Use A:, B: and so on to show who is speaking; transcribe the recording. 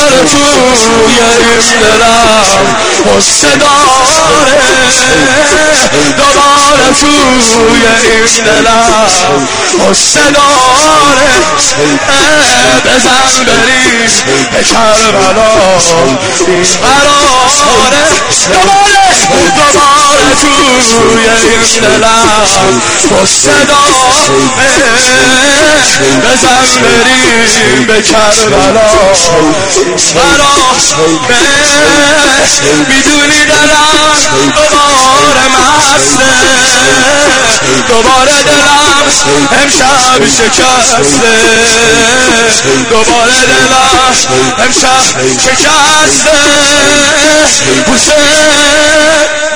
A: دوباره توی این دلم قصه داره، دوباره توی این دلم قصه داره. بزن بریم به کربلا این قراره، دوباره توی این دلم قصه داره. بزن بریم به کربلا قراره. میدونی دلم دوباره مسته، دوباره دلم امشب شکسته، دوباره دلم امشب شکسته. حسین